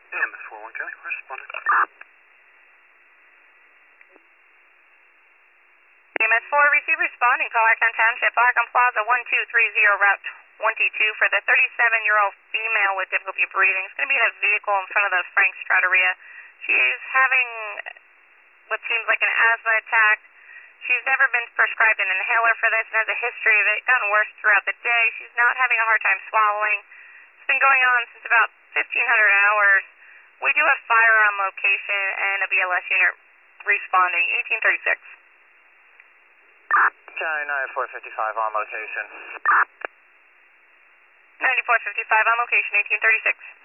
EMS 41 County, responded. EMS 4, receive responding, call Arkham Township, Arkham Plaza 1230, route 22 for the 37-year-old female with difficulty breathing. It's going to be in a vehicle in front of the Frank Trattoria. She's having what seems like an asthma attack. She's never been prescribed an inhaler for this and has a history of it. Gotten worse throughout the day. She's not having a hard time swallowing. It's been going on since about 1,500 hours. We do have fire on location and a BLS unit responding, 1836. County 9455 on location. 9455 on location, 1836.